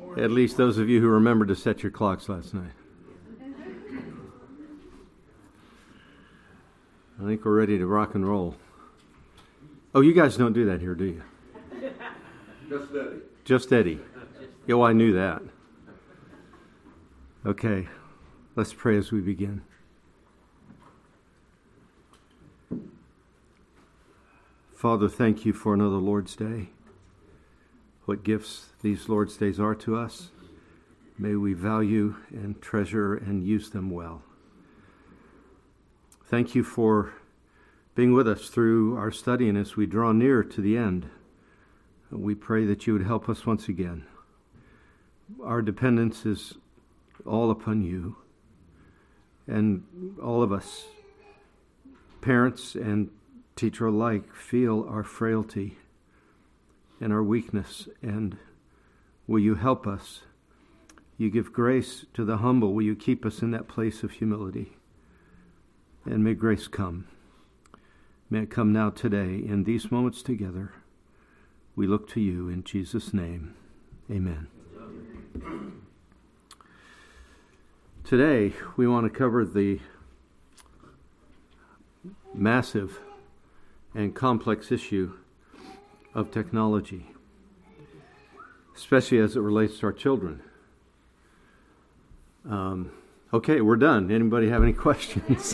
At least those of you who remembered to set your clocks last night. I think we're ready to rock and roll. Oh, you guys don't do that here, do you? Just Eddie. Just Eddie. Yeah, well, I knew that. Okay, let's pray as we begin. Father, thank you for another Lord's Day. What gifts these Lord's Days are to us. May we value and treasure and use them well. Thank you for being with us through our study, and as we draw near to the end, we pray that you would help us once again. Our dependence is all upon you, and all of us, parents and teacher alike, feel our frailty and our weakness, and will you help us? You give grace to the humble. Will you keep us in that place of humility? And may grace come. May it come now today in these moments together. We look to you in Jesus' name. Amen. Today we want to cover the massive and complex issue of technology, especially as it relates to our children. Okay, we're done. Anybody have any questions?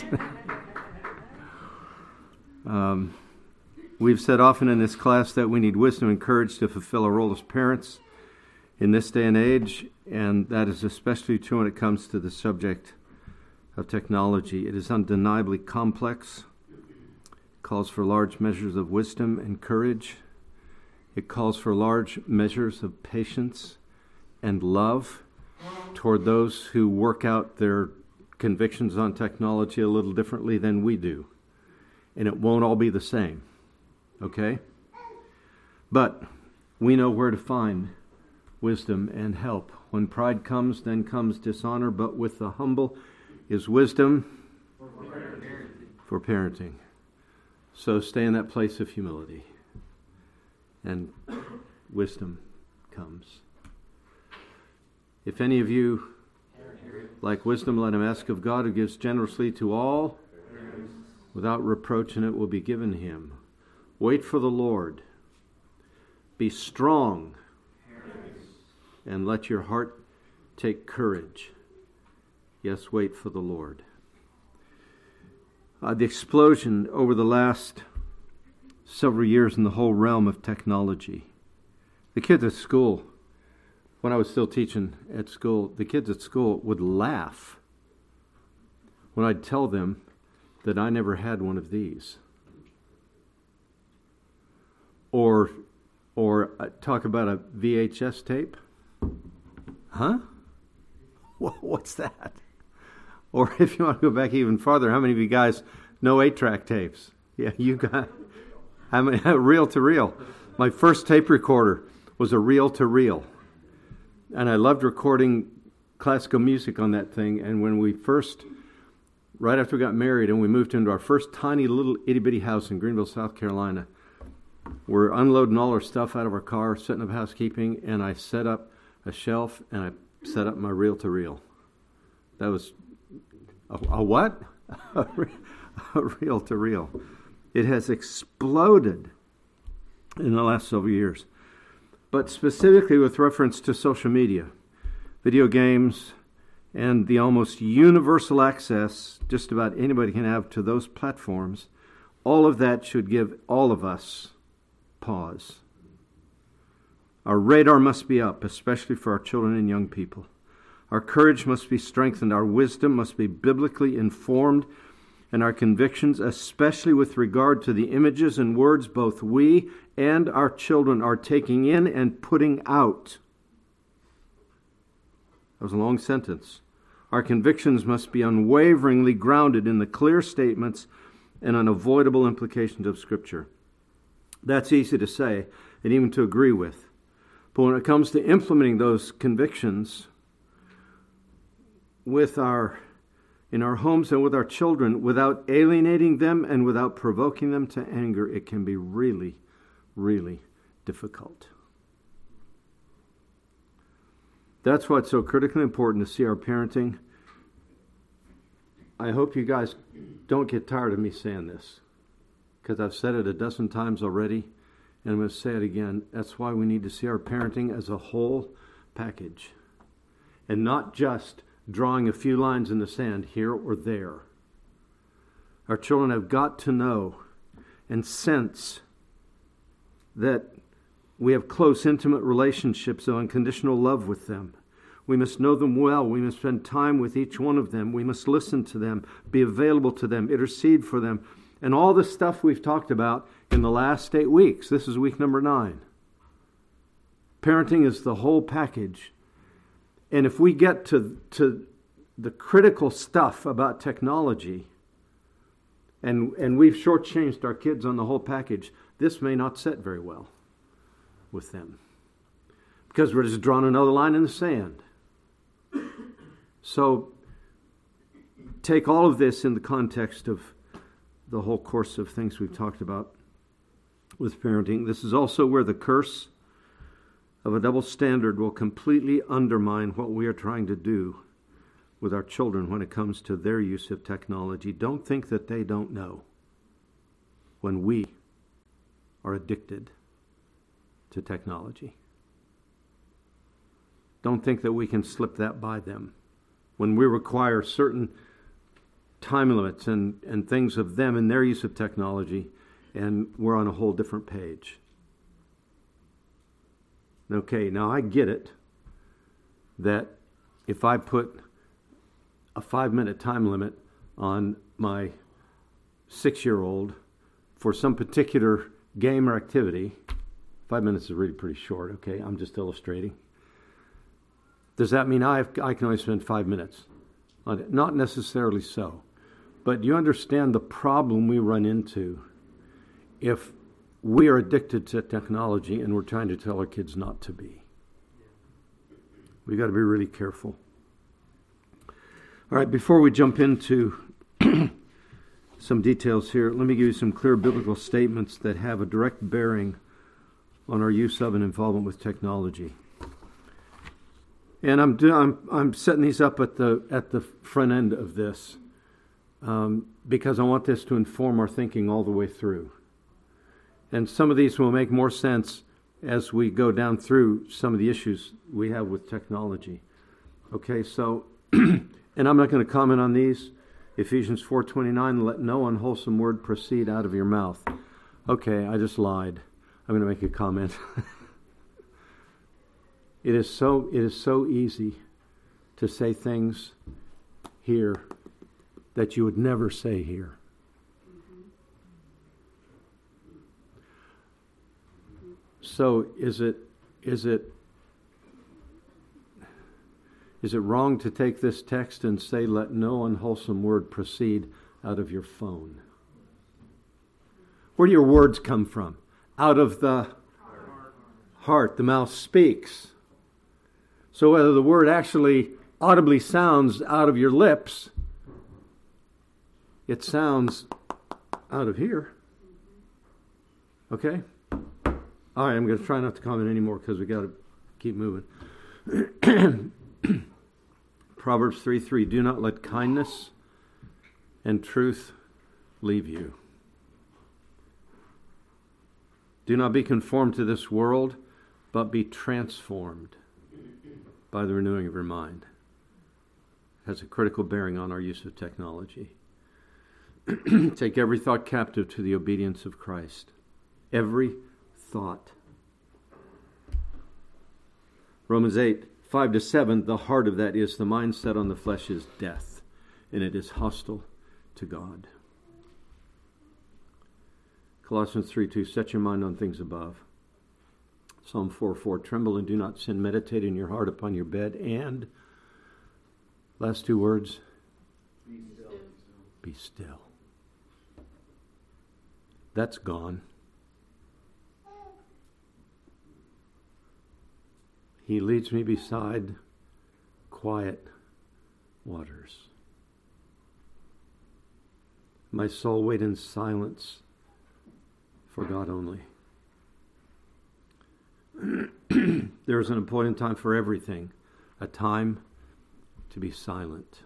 We've said often in this class that we need wisdom and courage to fulfill our role as parents in this day and age, and that is especially true when it comes to the subject of technology. It is undeniably complex, calls for large measures of wisdom and courage. It calls for large measures of patience and love toward those who work out their convictions on technology a little differently than we do. And it won't all be the same, okay? But we know where to find wisdom and help. When pride comes, then comes dishonor, but with the humble is wisdom for parenting. So stay in that place of humility, and wisdom comes. If any of you like wisdom, let him ask of God, who gives generously to all without reproach, and it will be given him. Wait for the Lord. Be strong, and let your heart take courage. Yes, wait for the Lord. The explosion over the last several years in the whole realm of technology. The kids at school, when I was still teaching at school, the kids at school would laugh when I'd tell them that I never had one of these. Or talk about a VHS tape. Huh? What's that? Or if you want to go back even farther, how many of you guys know 8-track tapes? Yeah, you got. How many? Reel to reel. My first tape recorder was a reel to reel, and I loved recording classical music on that thing. And when we first, right after we got married, and we moved into our first tiny little itty bitty house in Greenville, South Carolina, we're unloading all our stuff out of our car, setting up housekeeping, and I set up a shelf and I set up my reel to reel. That was a what? A reel to reel. It has exploded in the last several years. But specifically with reference to social media, video games, and the almost universal access just about anybody can have to those platforms, all of that should give all of us pause. Our radar must be up, especially for our children and young people. Our courage must be strengthened. Our wisdom must be biblically informed. And our convictions, especially with regard to the images and words both we and our children are taking in and putting out. That was a long sentence. Our convictions must be unwaveringly grounded in the clear statements and unavoidable implications of Scripture. That's easy to say and even to agree with. But when it comes to implementing those convictions in our homes and with our children, without alienating them and without provoking them to anger, it can be really, really difficult. That's why it's so critically important to see our parenting. I hope you guys don't get tired of me saying this, because I've said it a dozen times already, and I'm going to say it again. That's why we need to see our parenting as a whole package, and not just drawing a few lines in the sand here or there. Our children have got to know and sense that we have close, intimate relationships of unconditional love with them. We must know them well. We must spend time with each one of them. We must listen to them, be available to them, intercede for them, and all the stuff we've talked about in the last 8 weeks. This is week number 9. Parenting is the whole package. And if we get to the critical stuff about technology, and we've shortchanged our kids on the whole package, this may not set very well with them, because we're just drawing another line in the sand. So take all of this in the context of the whole course of things we've talked about with parenting. This is also where the curse of a double standard will completely undermine what we are trying to do with our children when it comes to their use of technology. Don't think that they don't know when we are addicted to technology. Don't think that we can slip that by them when we require certain time limits and things of them in their use of technology, and we're on a whole different page. Okay, now I get it that if I put a 5-minute time limit on my 6-year-old for some particular game or activity, 5 minutes is really pretty short, okay? I'm just illustrating. Does that mean I can only spend 5 minutes on it? Not necessarily so. But you understand the problem we run into if we are addicted to technology and we're trying to tell our kids not to be. We've got to be really careful. All right, before we jump into some details here, let me give you some clear biblical statements that have a direct bearing on our use of and involvement with technology. And I'm setting these up at the front end of this because I want this to inform our thinking all the way through. And some of these will make more sense as we go down through some of the issues we have with technology. Okay, so, and I'm not going to comment on these. Ephesians 4:29, let no unwholesome word proceed out of your mouth. Okay, I just lied. I'm going to make a comment. It is so easy to say things here that you would never say here. So is it wrong to take this text and say, let no unwholesome word proceed out of your phone? Where do your words come from? Out of the heart. The mouth speaks. So whether the word actually audibly sounds out of your lips, it sounds out of here. Okay? All right, I'm going to try not to comment anymore because we got to keep moving. Proverbs 3:3, do not let kindness and truth leave you. Do not be conformed to this world, but be transformed by the renewing of your mind. It has a critical bearing on our use of technology. Take every thought captive to the obedience of Christ. Every thought. Romans 8:5-7, the heart of that is the mindset on the flesh is death, and it is hostile to God. Colossians 3:2, set your mind on things above. Psalm 4:4, tremble and do not sin. Meditate in your heart upon your bed. And, last two words, be still. Be still. That's gone. He leads me beside quiet waters. My soul wait in silence for God only. There is an appointed time for everything a time to be silent.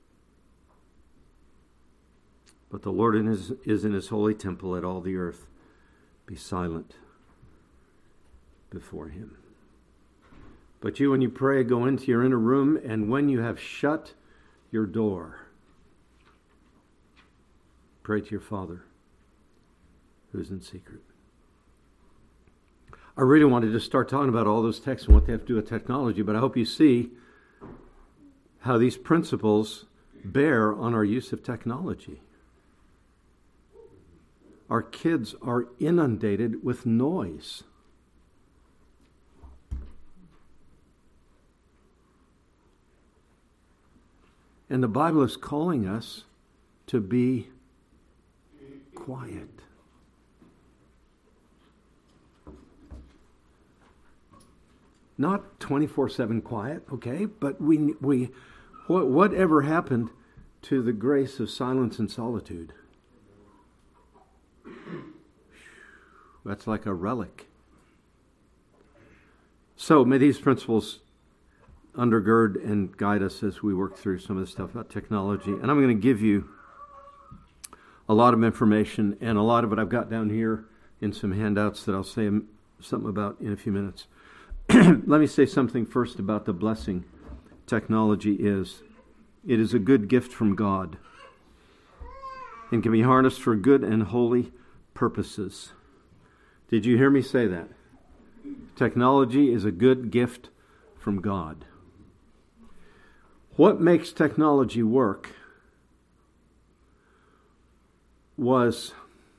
But the Lord is in his holy temple. Let all the earth be silent before him. But you, when you pray, go into your inner room, and when you have shut your door, pray to your Father who is in secret. I really wanted to start talking about all those texts and what they have to do with technology, but I hope you see how these principles bear on our use of technology. Our kids are inundated with noise. And the Bible is calling us to be quiet. Not 24/7 quiet, okay? But whatever happened to the grace of silence and solitude? That's like a relic. So may these principles undergird and guide us as we work through some of the stuff about technology. And I'm going to give you a lot of information, and a lot of it I've got down here in some handouts that I'll say something about in a few minutes. Let me say something first about the blessing technology is. It is a good gift from God and can be harnessed for good and holy purposes. Did you hear me say that? Technology is a good gift from God. What makes technology work was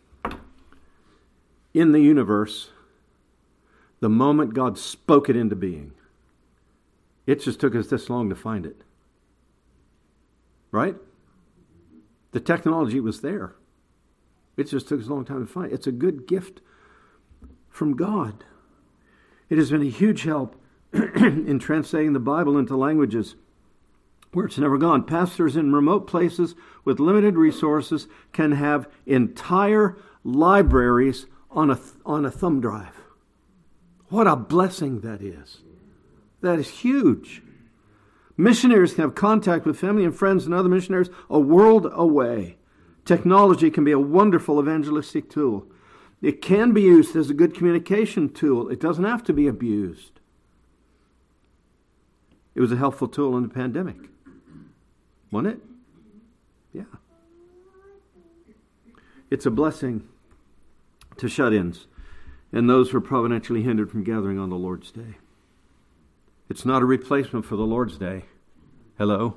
in the universe the moment God spoke it into being. It just took us this long to find it. Right? The technology was there. It just took us a long time to find it. It's a good gift from God. It has been a huge help in translating the Bible into languages where it's never gone. Pastors in remote places with limited resources can have entire libraries on a thumb drive. What a blessing that is. That is huge. Missionaries can have contact with family and friends and other missionaries a world away. Technology can be a wonderful evangelistic tool. It can be used as a good communication tool. It doesn't have to be abused. It was a helpful tool in the pandemic. Wasn't it? Yeah. It's a blessing to shut-ins and those who are providentially hindered from gathering on the Lord's Day. It's not a replacement for the Lord's Day. Hello?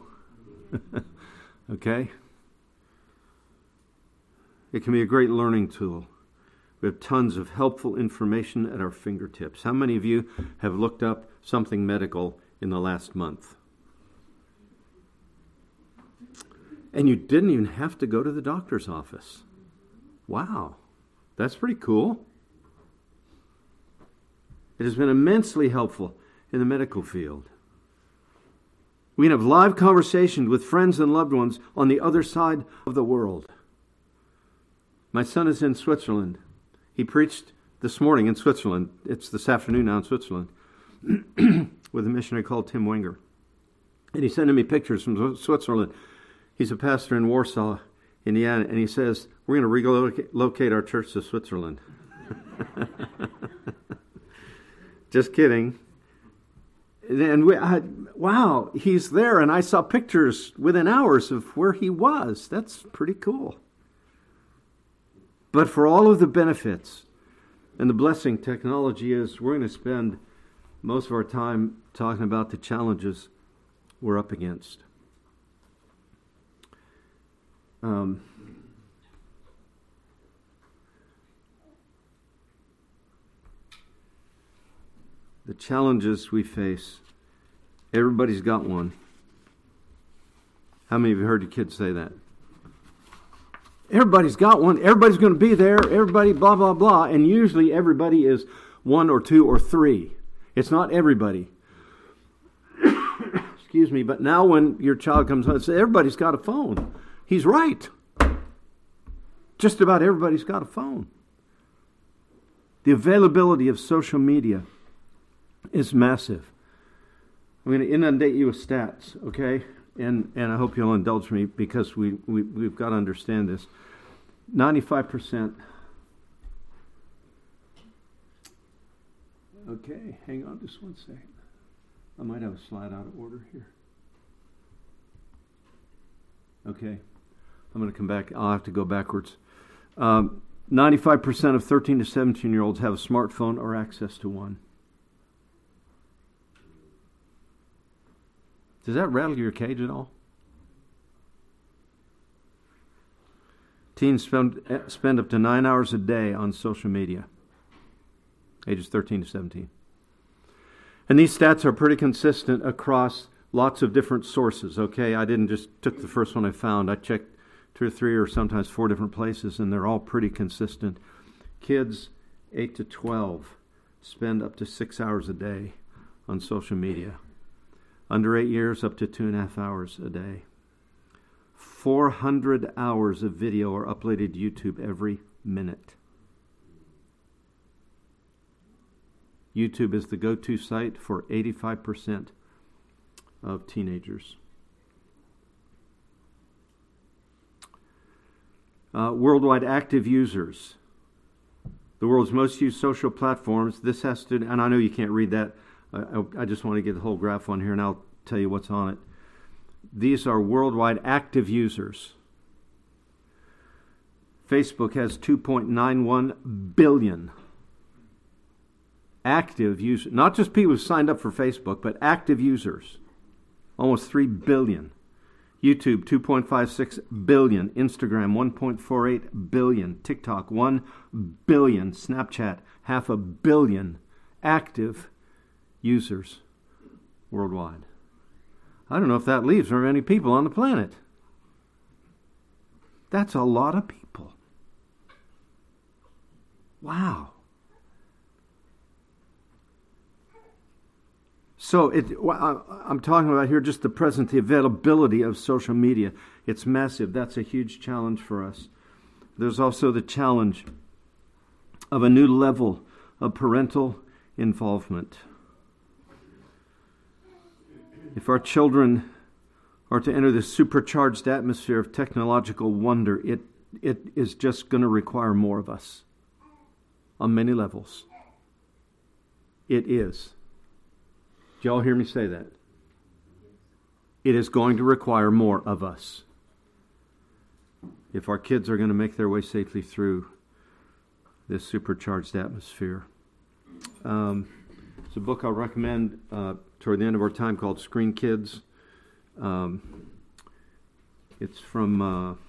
Okay? It can be a great learning tool. We have tons of helpful information at our fingertips. How many of you have looked up something medical in the last month? And you didn't even have to go to the doctor's office. Wow. That's pretty cool. It has been immensely helpful in the medical field. We can have live conversations with friends and loved ones on the other side of the world. My son is in Switzerland. He preached this morning in Switzerland. It's this afternoon now in Switzerland with a missionary called Tim Wenger. And he's sending me pictures from Switzerland. He's a pastor in Warsaw, Indiana, and he says, we're going to relocate our church to Switzerland. Just kidding. And wow, he's there, and I saw pictures within hours of where he was. That's pretty cool. But for all of the benefits and the blessing technology is, we're going to spend most of our time talking about the challenges we're up against. The challenges we face, everybody's got one. How many of you heard your kids say that? Everybody's got one. Everybody's going to be there. Everybody, blah, blah, blah. And usually everybody is one or two or three. It's not everybody. Excuse me. But now when your child comes home and says, everybody's got a phone. He's right. Just about everybody's got a phone. The availability of social media is massive. I'm going to inundate you with stats, okay? And I hope you'll indulge me because we've got to understand this. 95%. Okay, hang on just one second. I might have a slide out of order here. Okay, I'm going to come back. I'll have to go backwards. 95% of 13 to 17-year-olds have a smartphone or access to one. Does that rattle your cage at all? Teens spend up to 9 hours a day on social media, ages 13 to 17. And these stats are pretty consistent across lots of different sources, okay? I didn't just took the first one I found. I checked 2 or 3 or sometimes 4 different places, and they're all pretty consistent. Kids 8 to 12 spend up to 6 hours a day on social media. Under 8 years, up to 2.5 hours a day. 400 hours of video are uploaded to YouTube every minute. YouTube is the go-to site for 85% of teenagers. Worldwide active users. The world's most used social platforms. This has to, and I know you can't read that. I just want to get the whole graph on here, and I'll tell you what's on it. These are worldwide active users. Facebook has 2.91 billion active users. Not just people who signed up for Facebook, but active users. Almost 3 billion. YouTube, 2.56 billion. Instagram, 1.48 billion. TikTok, 1 billion. Snapchat, 500 million active users worldwide. I don't know if that leaves very many people on the planet. That's a lot of people. Wow. So I'm talking about here just the availability of social media. It's massive. That's a huge challenge for us. There's also the challenge of a new level of parental involvement. If our children are to enter this supercharged atmosphere of technological wonder, it is just going to require more of us on many levels. It is. Did y'all hear me say that? It is going to require more of us if our kids are going to make their way safely through this supercharged atmosphere. It's a book I'll recommend toward the end of our time called Screen Kids. It's from,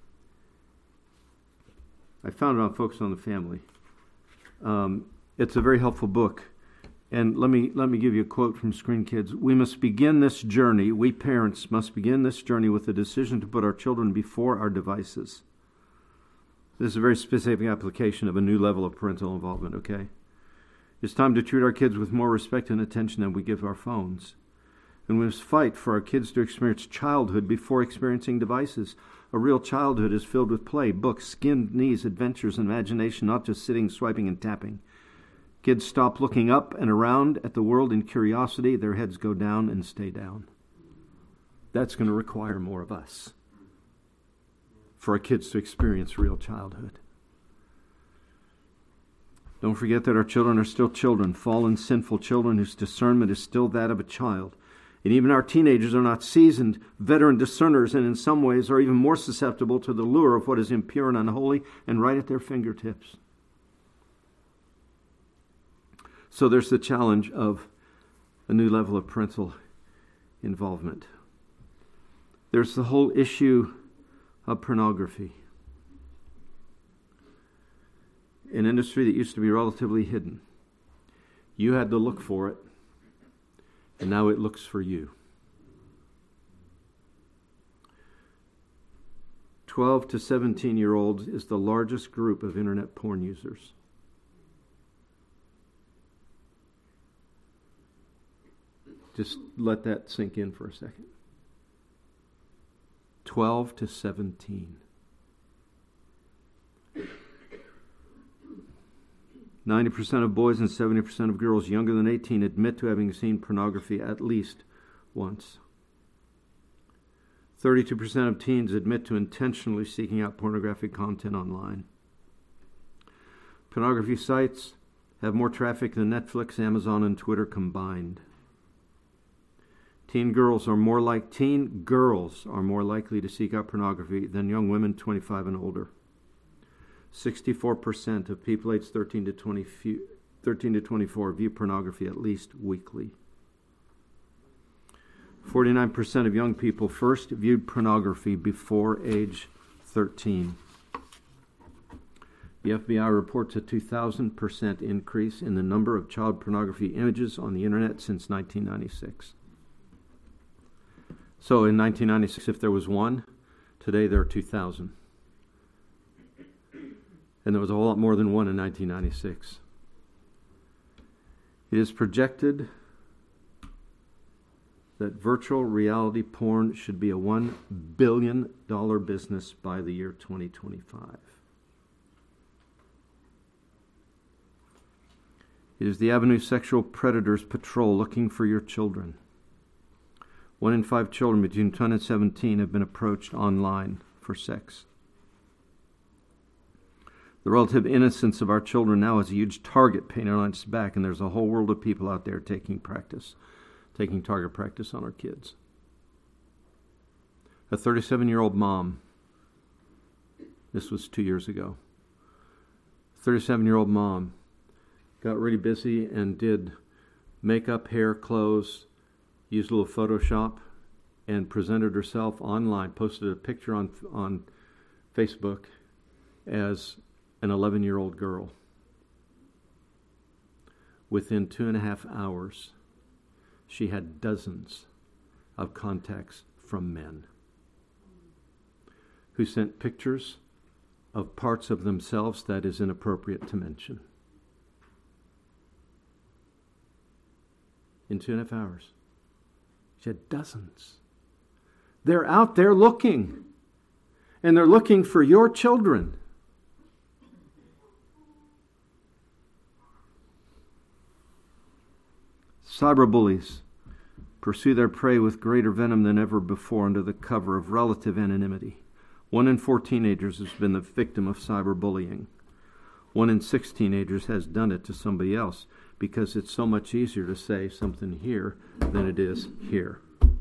I found it on Focus on the Family. It's a very helpful book. And let me give you a quote from Screen Kids. We parents must begin this journey with the decision to put our children before our devices. This is a very specific application of a new level of parental involvement, okay? It's time to treat our kids with more respect and attention than we give our phones. And we must fight for our kids to experience childhood before experiencing devices. A real childhood is filled with play, books, skinned knees, adventures, and imagination, not just sitting, swiping, and tapping. Kids stop looking up and around at the world in curiosity. Their heads go down and stay down. That's going to require more of us for our kids to experience real childhood. Don't forget that our children are still children, fallen, sinful children whose discernment is still that of a child. And even our teenagers are not seasoned, veteran discerners, and in some ways are even more susceptible to the lure of what is impure and unholy and right at their fingertips. So there's the challenge of a new level of parental involvement. There's the whole issue of pornography. An industry that used to be relatively hidden. You had to look for it, and now it looks for you. 12 to 17-year-olds is the largest group of internet porn users. Just let that sink in for a second. 12 to 17. 90% of boys and 70% of girls younger than 18 admit to having seen pornography at least once. 32% of teens admit to intentionally seeking out pornographic content online. Pornography sites have more traffic than Netflix, Amazon, and Twitter combined. Teen girls are more likely to seek out pornography than young women 25 and older. 64% of people aged 13 to 24 view pornography at least weekly. 49% of young people first viewed pornography before age 13. The FBI reports a 2,000% increase in the number of child pornography images on the internet since 1996. So in 1996, if there was one, today there are 2,000. And there was a whole lot more than one in 1996. It is projected that virtual reality porn should be a $1 billion business by the year 2025. It is the avenue sexual predators patrol looking for your children. 1 in 5 children between 10 and 17 have been approached online for sex. The relative innocence of our children now is a huge target painted on its back, and there's a whole world of people out there taking target practice on our kids. A 37-year-old mom, this was 2 years ago, 37-year-old mom got really busy and did makeup, hair, clothes, used a little Photoshop, and presented herself online, posted a picture on Facebook as an 11-year-old girl. Within 2.5 hours, she had dozens of contacts from men who sent pictures of parts of themselves that is inappropriate to mention. In 2.5 hours. She had dozens. They're out there looking. And they're looking for your children. Cyberbullies pursue their prey with greater venom than ever before under the cover of relative anonymity. 1 in 4 teenagers has been the victim of cyberbullying. 1 in 6 teenagers has done it to somebody else because it's so much easier to say something here than it is here.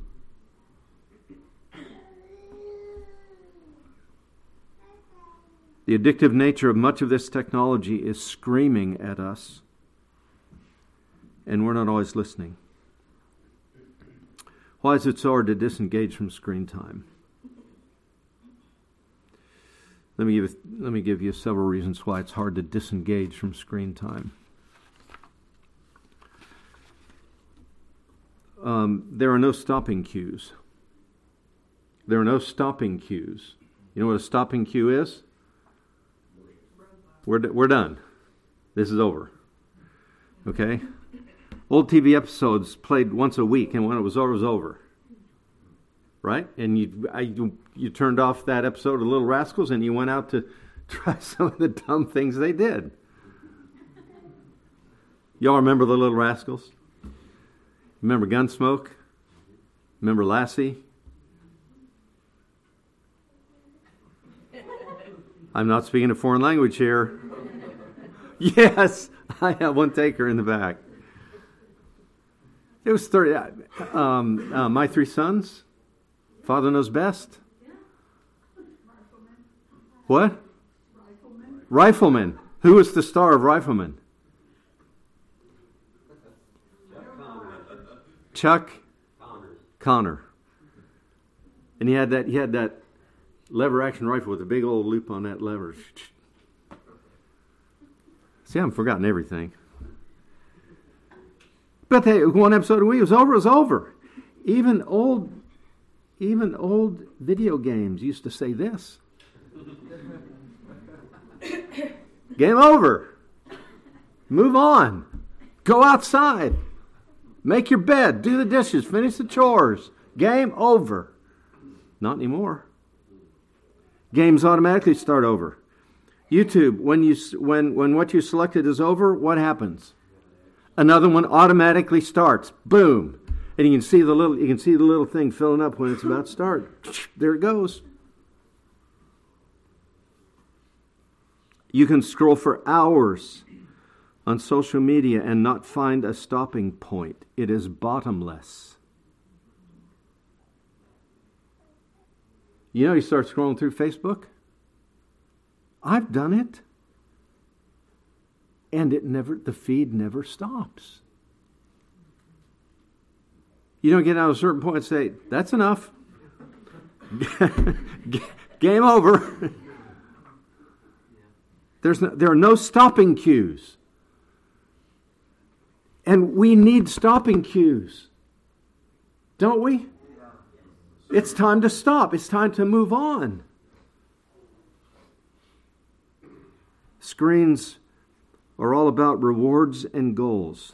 The addictive nature of much of this technology is screaming at us, and we're not always listening. Why is it so hard to disengage from screen time? Let me give you several reasons why it's hard to disengage from screen time. There are no stopping cues. There are no stopping cues. You know what a stopping cue is? We're done. This is over. Okay? Old TV episodes played once a week, and when it was over, it was over. Right? And you turned off that episode of Little Rascals, and you went out to try some of the dumb things they did. Y'all remember the Little Rascals? Remember Gunsmoke? Remember Lassie? I'm not speaking a foreign language here. Yes, I have one taker in the back. It was 30. My 3 sons. Father Knows Best. What? Rifleman. Who was the star of Rifleman? Chuck Connor. And he had that lever action rifle with a big old loop on that lever. See, I haven't forgotten everything. But one episode a week was over. It was over. Even old video games used to say this. Game over. Move on. Go outside. Make your bed. Do the dishes. Finish the chores. Game over. Not anymore. Games automatically start over. YouTube, when what you selected is over, what happens? Another one automatically starts. Boom. And you can see the little thing filling up when it's about to start. There it goes. You can scroll for hours on social media and not find a stopping point. It is bottomless. You start scrolling through Facebook. I've done it. And the feed never stops. You don't get out at a certain point and say, that's enough. Game over. There are no stopping cues. And we need stopping cues. Don't we? It's time to stop. It's time to move on. Screens are all about rewards and goals.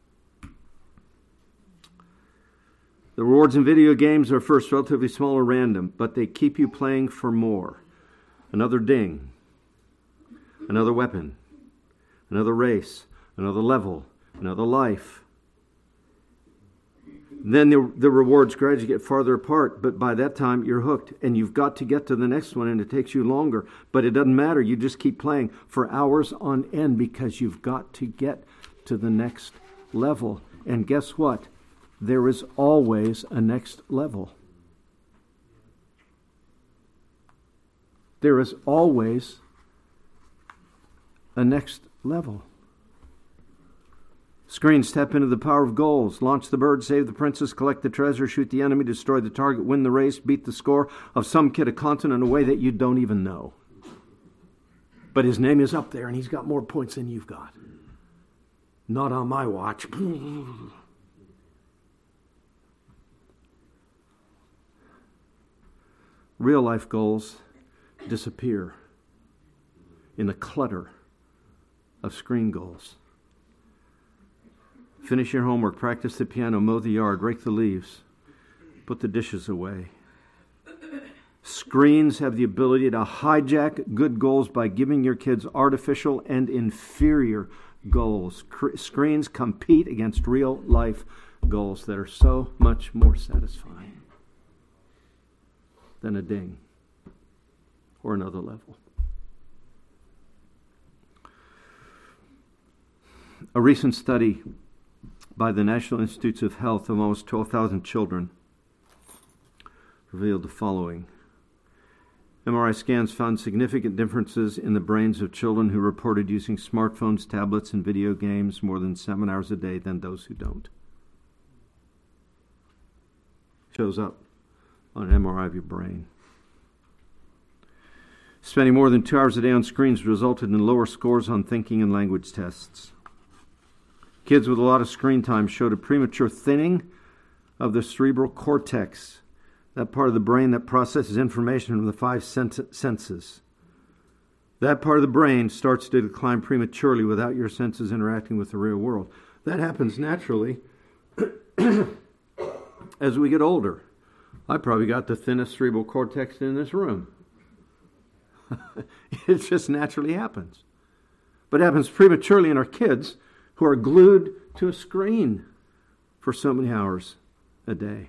The rewards in video games are first relatively small or random, but they keep you playing for more. Another ding. Another weapon. Another race. Another level. Another life. Then the rewards gradually get farther apart, but by that time you're hooked, and you've got to get to the next one, and it takes you longer. But it doesn't matter. You just keep playing for hours on end because you've got to get to the next level. And guess what? There is always a next level. There is always a next level. Screens tap into the power of goals. Launch the bird, save the princess, collect the treasure, shoot the enemy, destroy the target, win the race, beat the score of some kid a continent in a way that you don't even know. But his name is up there and he's got more points than you've got. Not on my watch. Real life goals disappear in the clutter of screen goals. Finish your homework, practice the piano, mow the yard, rake the leaves, put the dishes away. Screens have the ability to hijack good goals by giving your kids artificial and inferior goals. Screens compete against real life goals that are so much more satisfying than a ding or another level. A recent study by the National Institutes of Health of almost 12,000 children revealed the following. MRI scans found significant differences in the brains of children who reported using smartphones, tablets, and video games more than 7 hours a day than those who don't. Shows up on an MRI of your brain. Spending more than 2 hours a day on screens resulted in lower scores on thinking and language tests. Kids with a lot of screen time showed a premature thinning of the cerebral cortex, that part of the brain that processes information from the five senses. That part of the brain starts to decline prematurely without your senses interacting with the real world. That happens naturally as we get older. I probably got the thinnest cerebral cortex in this room. It just naturally happens. But it happens prematurely in our kids who are glued to a screen for so many hours a day.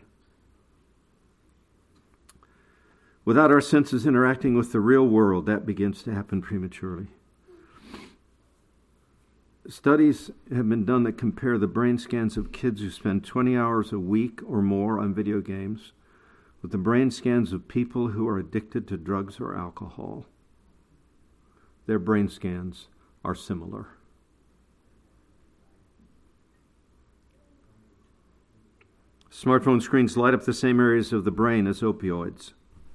Without our senses interacting with the real world, that begins to happen prematurely. Studies have been done that compare the brain scans of kids who spend 20 hours a week or more on video games with the brain scans of people who are addicted to drugs or alcohol. Their brain scans are similar. Smartphone screens light up the same areas of the brain as opioids.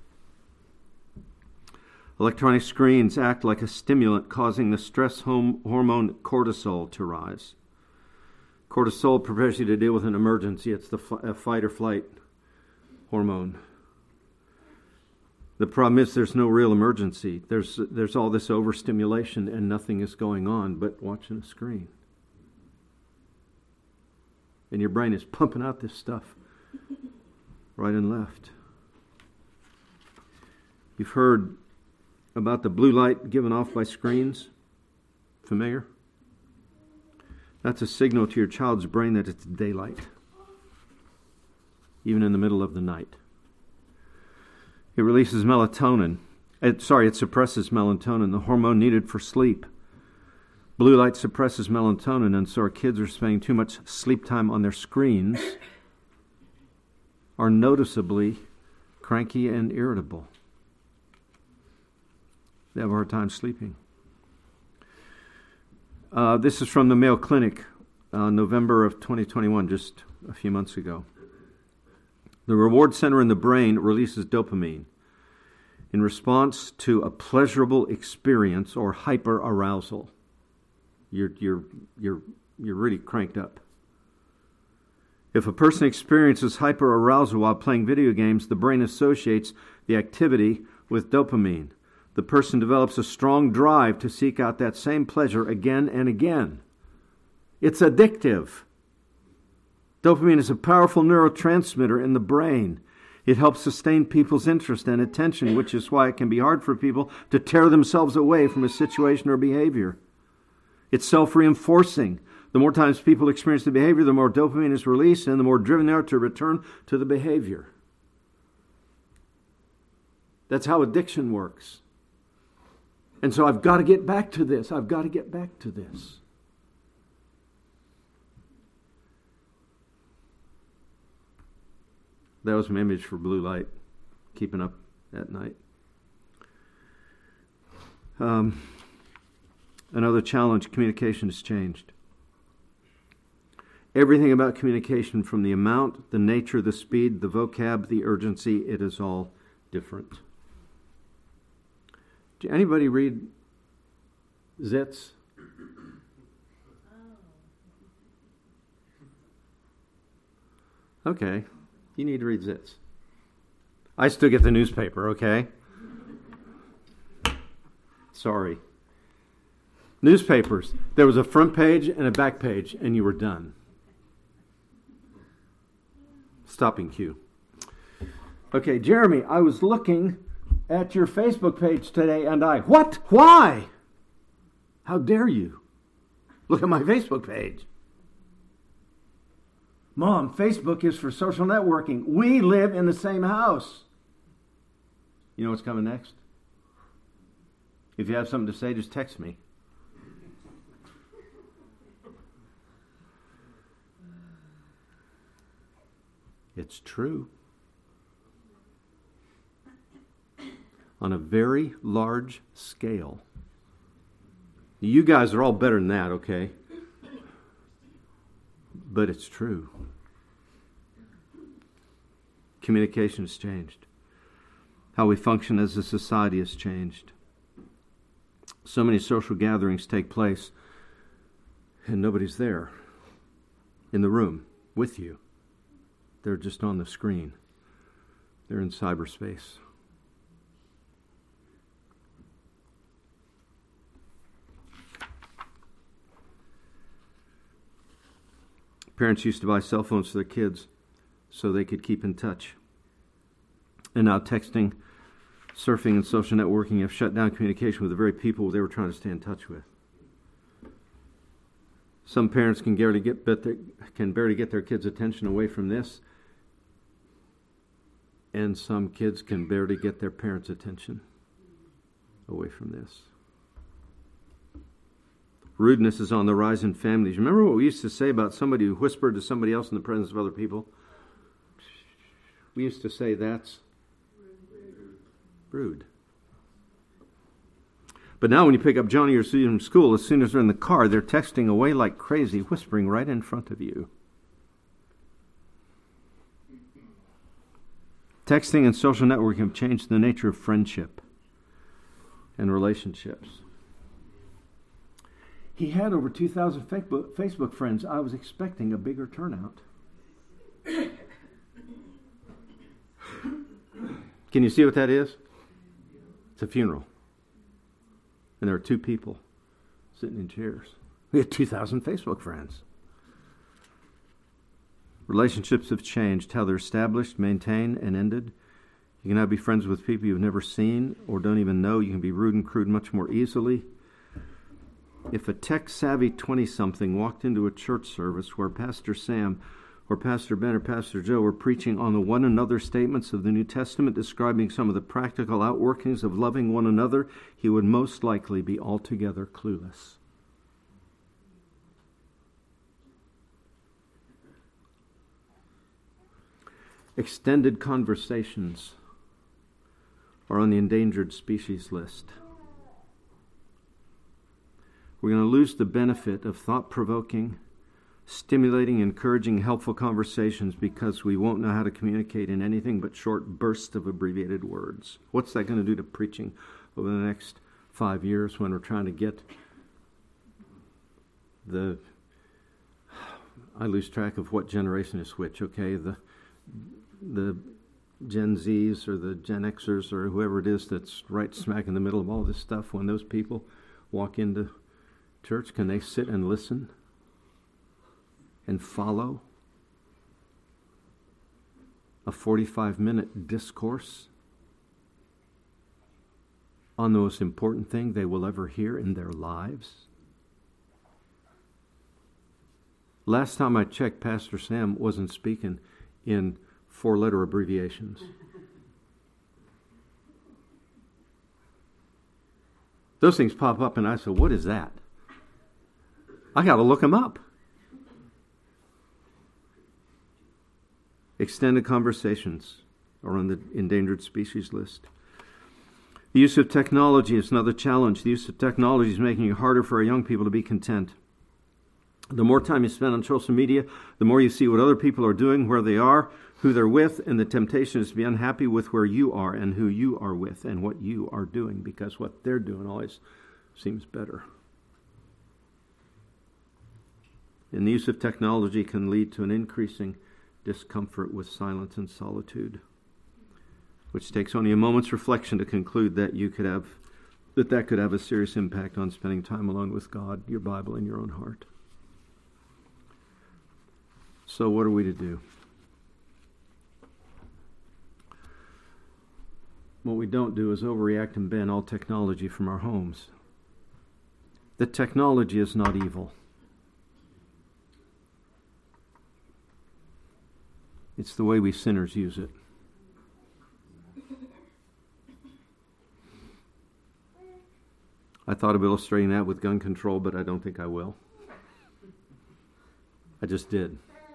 Electronic screens act like a stimulant, causing the stress hormone cortisol to rise. Cortisol prepares you to deal with an emergency. It's the fight or flight hormone. The problem is there's no real emergency. There's all this overstimulation and nothing is going on but watching a screen. And your brain is pumping out this stuff right and left. You've heard about the blue light given off by screens. Familiar? That's a signal to your child's brain that it's daylight. even in the middle of the night. It releases melatonin. It suppresses melatonin, the hormone needed for sleep. Blue light suppresses melatonin, and so our kids are spending too much sleep time on their screens, are noticeably cranky and irritable. They have a hard time sleeping. This is from the Mayo Clinic, November of 2021, just a few months ago. The reward center in the brain releases dopamine in response to a pleasurable experience or hyperarousal. You're really cranked up. If a person experiences hyperarousal while playing video games, the brain associates the activity with dopamine. The person develops a strong drive to seek out that same pleasure again and again. It's addictive. Dopamine is a powerful neurotransmitter in the brain. It helps sustain people's interest and attention, which is why it can be hard for people to tear themselves away from a situation or behavior. It's self-reinforcing. The more times people experience the behavior, the more dopamine is released, and the more driven they are to return to the behavior. That's how addiction works. And so I've got to get back to this. I've got to get back to this. That was my image for blue light, keeping up at night. Another challenge, communication has changed. Everything about communication, from the amount, the nature, the speed, the vocab, the urgency, it is all different. Did anybody read Zits? Okay, you need to read Zits. I still get the newspaper, okay? Sorry. Newspapers, there was a front page and a back page, and you were done. Stopping cue. Okay, Jeremy, I was looking at your Facebook page today, and what? Why? How dare you? Look at my Facebook page. Mom, Facebook is for social networking. We live in the same house. You know what's coming next? If you have something to say, just text me. It's true. On a very large scale. You guys are all better than that, okay? But it's true. Communication has changed. How we function as a society has changed. So many social gatherings take place, and nobody's there in the room with you. They're just on the screen. They're in cyberspace. Parents used to buy cell phones for their kids so they could keep in touch. And now texting, surfing, and social networking have shut down communication with the very people they were trying to stay in touch with. Some parents can barely get their kids' attention away from this, and some kids can barely get their parents' attention away from this. Rudeness is on the rise in families. Remember what we used to say about somebody who whispered to somebody else in the presence of other people? We used to say that's rude. But now when you pick up Johnny or Susie from school, as soon as they're in the car, they're texting away like crazy, whispering right in front of you. Texting and social networking have changed the nature of friendship and relationships. He had over 2,000 Facebook friends. I was expecting a bigger turnout. Can you see what that is? It's a funeral. And there are two people sitting in chairs. We had 2,000 Facebook friends. Relationships have changed, how they're established, maintained, and ended. You can now be friends with people you've never seen or don't even know. You can be rude and crude much more easily. If a tech-savvy 20-something walked into a church service where Pastor Sam or Pastor Ben or Pastor Joe were preaching on the one another statements of the New Testament, describing some of the practical outworkings of loving one another, he would most likely be altogether clueless. Extended conversations are on the endangered species list. We're going to lose the benefit of thought-provoking, stimulating, encouraging, helpful conversations because we won't know how to communicate in anything but short bursts of abbreviated words. What's that going to do to preaching over the next 5 years when we're trying to get I lose track of what generation is which, okay? The Gen Zs or the Gen Xers or whoever it is that's right smack in the middle of all this stuff, when those people walk into church, can they sit and listen and follow a 45-minute discourse on the most important thing they will ever hear in their lives? Last time I checked, Pastor Sam wasn't speaking in 4-letter abbreviations. Those things pop up and I said, what is that? I got to look them up. Extended conversations are on the endangered species list. The use of technology is another challenge. The use of technology is making it harder for our young people to be content. The more time you spend on social media, the more you see what other people are doing, where they are, who they're with, and the temptation is to be unhappy with where you are and who you are with and what you are doing, because what they're doing always seems better. And the use of technology can lead to an increasing discomfort with silence and solitude, which takes only a moment's reflection to conclude that that could have a serious impact on spending time alone with God, your Bible, and your own heart. So what are we to do? What we don't do is overreact and ban all technology from our homes. The technology is not evil. It's the way we sinners use it. I thought of illustrating that with gun control, but I don't think I will. I just did.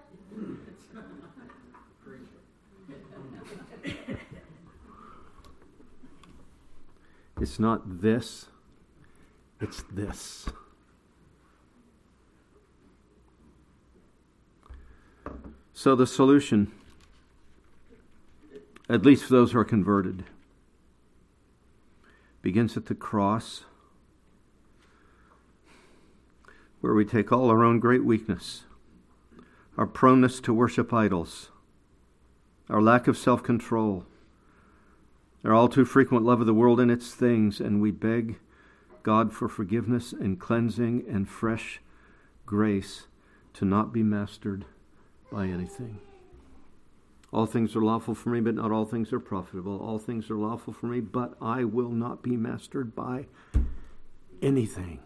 It's not this, it's this. So the solution, at least for those who are converted, begins at the cross, where we take all our own great weakness, our proneness to worship idols, our lack of self-control, our all too frequent love of the world and its things, and we beg God for forgiveness and cleansing and fresh grace to not be mastered by anything. All things are lawful for me, but not all things are profitable. All things are lawful for me, but I will not be mastered by anything.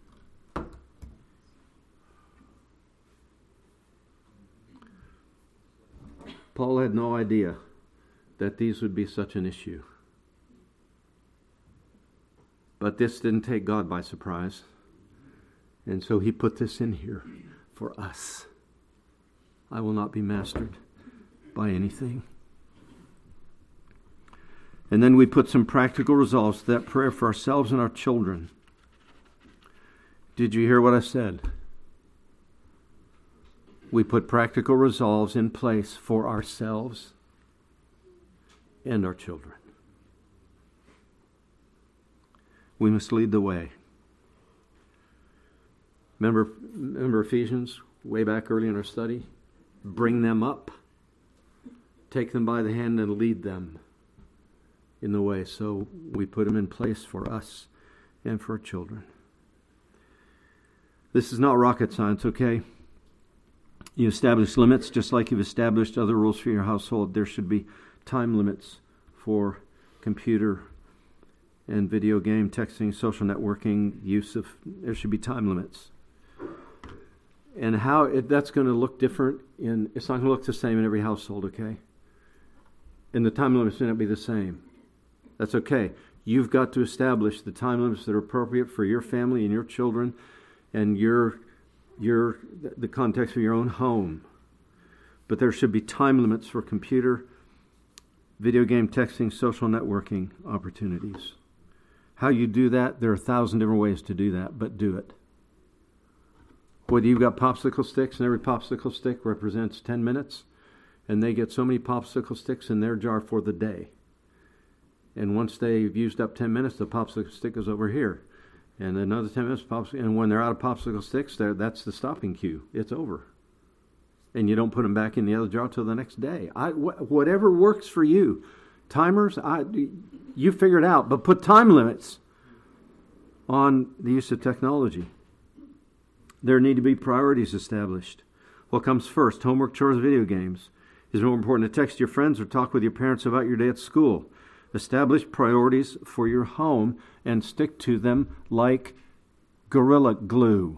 Paul had no idea that these would be such an issue. But this didn't take God by surprise. And so he put this in here for us. I will not be mastered by anything. And then we put some practical resolves to that prayer for ourselves and our children. Did you hear what I said? We put practical resolves in place for ourselves and our children. We must lead the way. Remember Ephesians, way back early in our study? Bring them up. Take them by the hand and lead them in the way. So we put them in place for us and for our children. This is not rocket science, okay? You establish limits just like you've established other rules for your household. There should be time limits for computer and video game, texting, social networking, there should be time limits. And how that's going to look different it's not going to look the same in every household, okay? And the time limits may not be the same. That's okay. You've got to establish the time limits that are appropriate for your family and your children and the context of your own home. But there should be time limits for computer, video game, texting, social networking opportunities. How you do that, there are 1,000 different ways to do that, but do it. Whether you've got popsicle sticks and every popsicle stick represents 10 minutes, and they get so many popsicle sticks in their jar for the day. And once they've used up 10 minutes, the popsicle stick goes over here. And another 10 minutes, and when they're out of popsicle sticks, that's the stopping cue. It's over. And you don't put them back in the other jar till the next day. Whatever works for you. Timers, you figure it out, but put time limits on the use of technology. There need to be priorities established. What comes first? Homework, chores, video games. Is it more important to text your friends or talk with your parents about your day at school? Establish priorities for your home and stick to them like Gorilla Glue.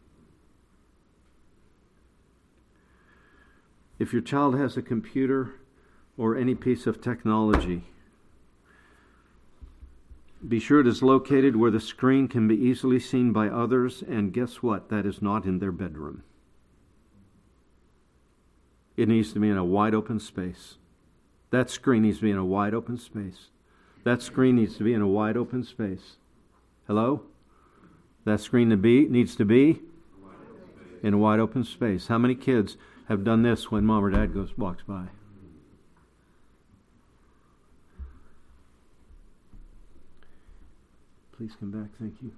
If your child has a computer or any piece of technology, be sure it is located where the screen can be easily seen by others, and guess what? That is not in their bedroom. It needs to be in a wide open space. That screen needs to be in a wide open space. That screen needs to be in a wide open space. Hello? That screen needs to be in a wide open space. How many kids have done this when mom or dad walks by? Please come back, thank you.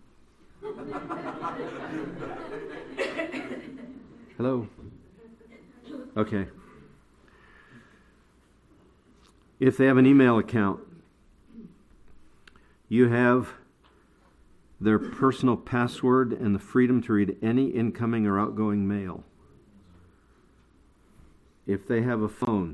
Hello? Okay. If they have an email account, you have their personal password and the freedom to read any incoming or outgoing mail. If they have a phone,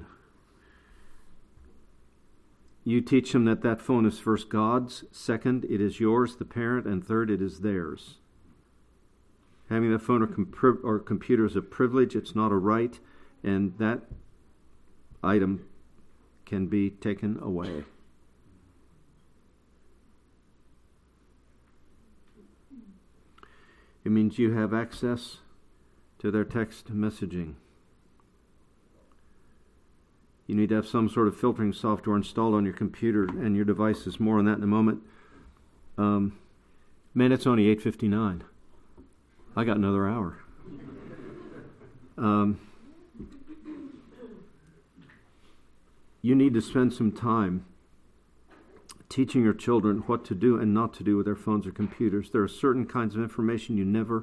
you teach them that phone is first God's, second, it is yours, the parent, and third, it is theirs. Having the phone or computer is a privilege, it's not a right, and that item can be taken away. It means you have access to their text messaging. You need to have some sort of filtering software installed on your computer and your devices. More on that in a moment. Man, it's only 8:59. I got another hour. You need to spend some time teaching your children what to do and not to do with their phones or computers. There are certain kinds of information you never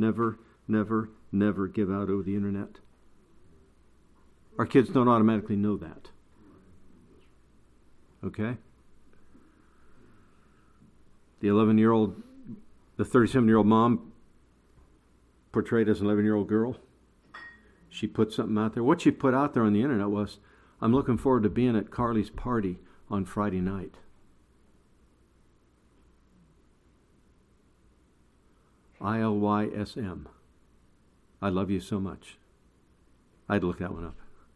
give out over the internet. Our kids don't automatically know that. Okay? The 37-year-old mom portrayed as an 11-year-old girl. She put something out there. What she put out there on the internet was, I'm looking forward to being at Carly's party on Friday night. ILYSM. I love you so much. I had to look that one up.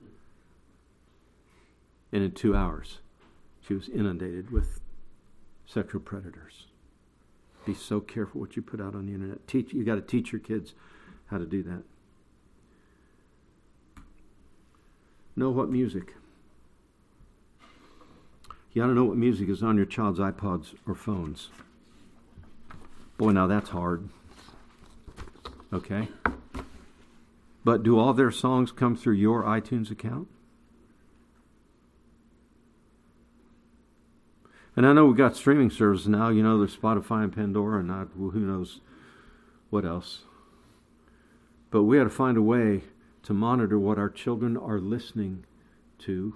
And in 2 hours, she was inundated with sexual predators. Be so careful what you put out on the internet. You got to teach your kids how to do that. Know what music. You ought to know what music is on your child's iPods or phones. Boy, now that's hard. Okay? But do all their songs come through your iTunes account? And I know we've got streaming services now. You know, there's Spotify and Pandora and who knows what else. But we got to find a way to monitor what our children are listening to.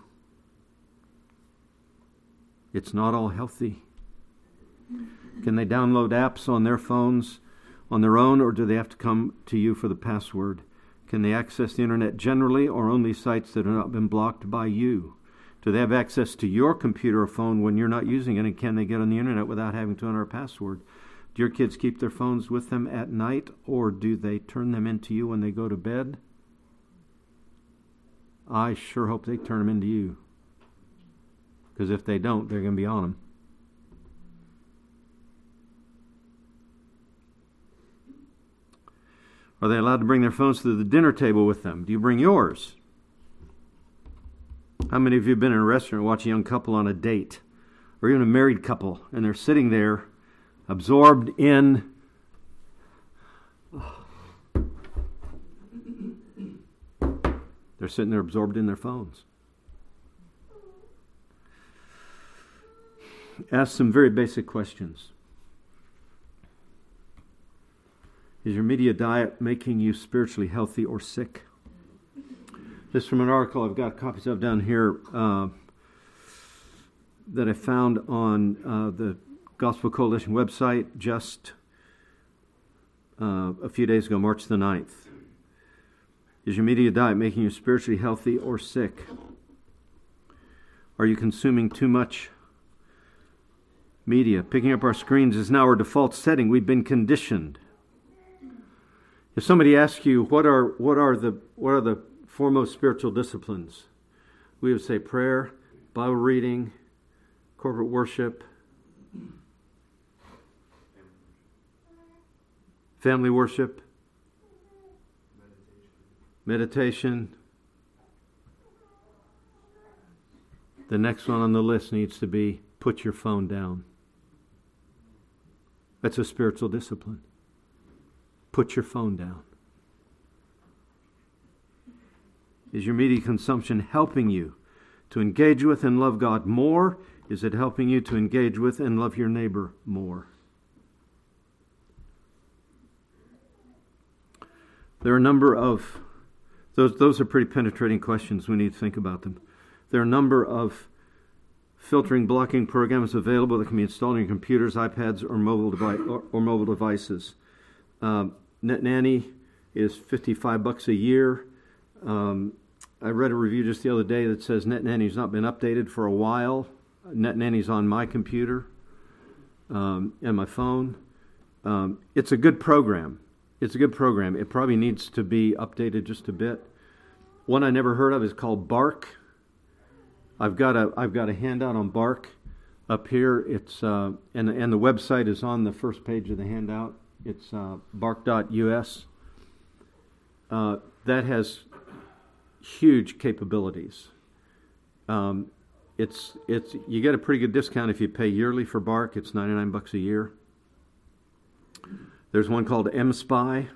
It's not all healthy. Can they download apps on their phones on their own, or do they have to come to you for the password? Can they access the internet generally, or only sites that have not been blocked by you? Do they have access to your computer or phone when you're not using it, and can they get on the internet without having to enter a password? Do your kids keep their phones with them at night, or do they turn them into you when they go to bed? I sure hope they turn them into you. Because if they don't, they're going to be on them. Are they allowed to bring their phones to the dinner table with them? Do you bring yours? How many of you have been in a restaurant and watched a young couple on a date? Or even a married couple, and they're sitting there absorbed in they're sitting there absorbed in their phones. Ask some very basic questions. Is your media diet making you spiritually healthy or sick? This is from an article I've got copies of down here that I found on the Gospel Coalition website just a few days ago, March the 9th. Is your media diet making you spiritually healthy or sick? Are you consuming too much media? Picking up our screens is now our default setting. We've been conditioned. If somebody asks you what are the foremost spiritual disciplines, we would say prayer, Bible reading, corporate worship, family worship, meditation. The next one on the list needs to be put your phone down. That's a spiritual discipline. Put your phone down. Is your media consumption helping you to engage with and love God more? Is it helping you to engage with and love your neighbor more? There are a number of, those are pretty penetrating questions. We need to think about them. There are a number of filtering, blocking programs available that can be installed on your computers, iPads, or mobile devices. NetNanny is $55 a year. I read a review just the other day that says NetNanny's not been updated for a while. NetNanny's on my computer and my phone. It's a good program. It's a good program. It probably needs to be updated just a bit. One I never heard of is called Bark. I've got a handout on Bark up here. It's and the website is on the first page of the handout. It's bark.us. That has huge capabilities. It's you get a pretty good discount if you pay yearly for Bark. It's $99 a year. There's one called MSpy.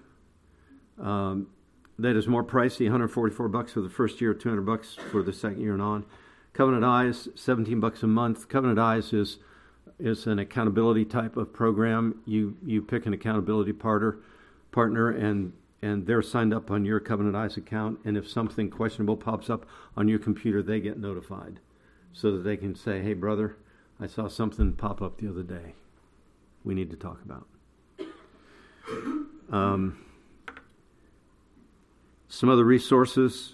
That is more pricey, $144 for the first year, $200 for the second year and on. Covenant Eyes, $17 a month. Covenant Eyes is an accountability type of program. You pick an accountability partner and they're signed up on your Covenant Eyes account, and if something questionable pops up on your computer, they get notified so that they can say, hey brother, I saw something pop up the other day we need to talk about. Some other resources.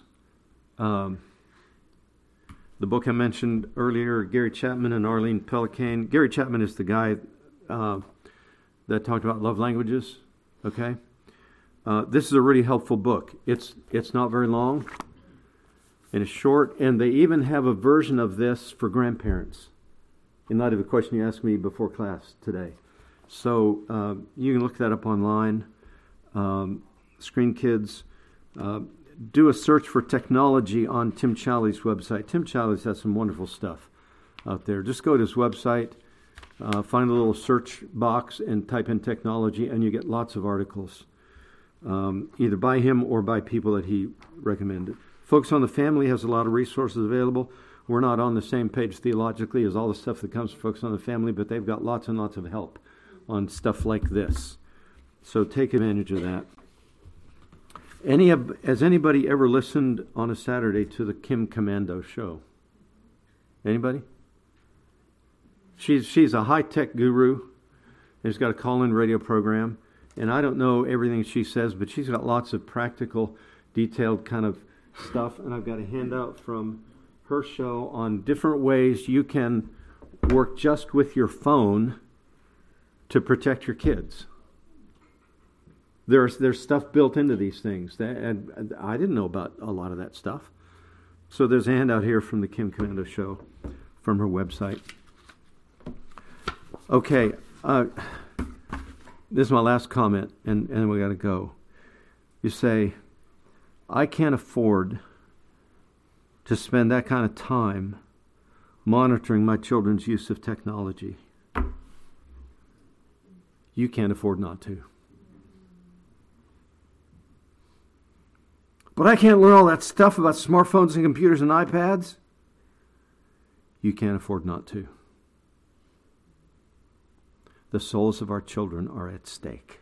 The book I mentioned earlier, Gary Chapman and Arlene Pellicane. Gary Chapman is the guy that talked about love languages. Okay, this is a really helpful book. It's not very long, and it's short, and they even have a version of this for grandparents. In light of the question you asked me before class today, so you can look that up online. Screen Kids. Do a search for technology on Tim Challies' website. Tim Challies has some wonderful stuff out there. Just go to his website, find a little search box, and type in technology, and you get lots of articles, either by him or by people that he recommended. Focus on the Family has a lot of resources available. We're not on the same page theologically as all the stuff that comes from Focus on the Family, but they've got lots and lots of help on stuff like this. So take advantage of that. Has anybody ever listened on a Saturday to the Kim Commando show? Anybody? She's a high-tech guru. She's got a call-in radio program. And I don't know everything she says, but she's got lots of practical, detailed kind of stuff. And I've got a handout from her show on different ways you can work just with your phone to protect your kids. There's stuff built into these things, and I didn't know about a lot of that stuff. So there's a handout here from the Kim Commando Show, from her website. Okay, this is my last comment, and we got to go. You say, I can't afford to spend that kind of time monitoring my children's use of technology. You can't afford not to. But I can't learn all that stuff about smartphones and computers and iPads. You can't afford not to. The souls of our children are at stake.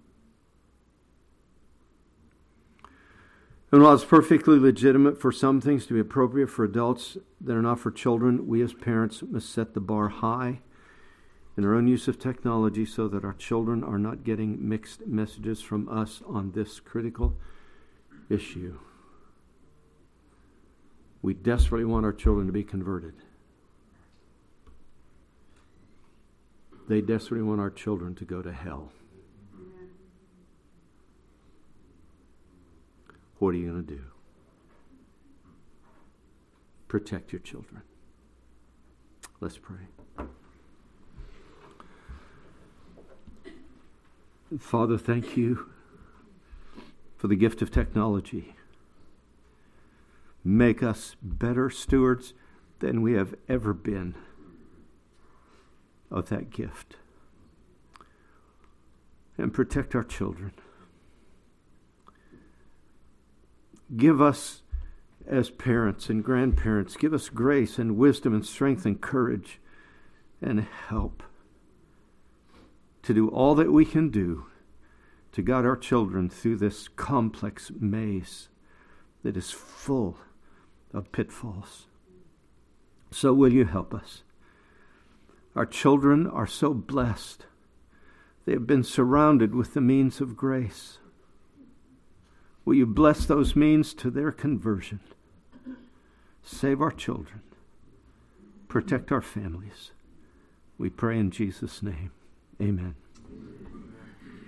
And while it's perfectly legitimate for some things to be appropriate for adults that are not for children, we as parents must set the bar high in our own use of technology so that our children are not getting mixed messages from us on this critical issue. We desperately want our children to be converted. They desperately want our children to go to hell. What are you going to do? Protect your children. Let's pray. Father, thank you for the gift of technology. Make us better stewards than we have ever been of that gift. And protect our children. Give us, as parents and grandparents, give us grace and wisdom and strength and courage and help to do all that we can do to guide our children through this complex maze that is full of pitfalls. So will you help us? Our children are so blessed. They have been surrounded with the means of grace. Will you bless those means to their conversion? Save our children. Protect our families. We pray in Jesus' name. Amen.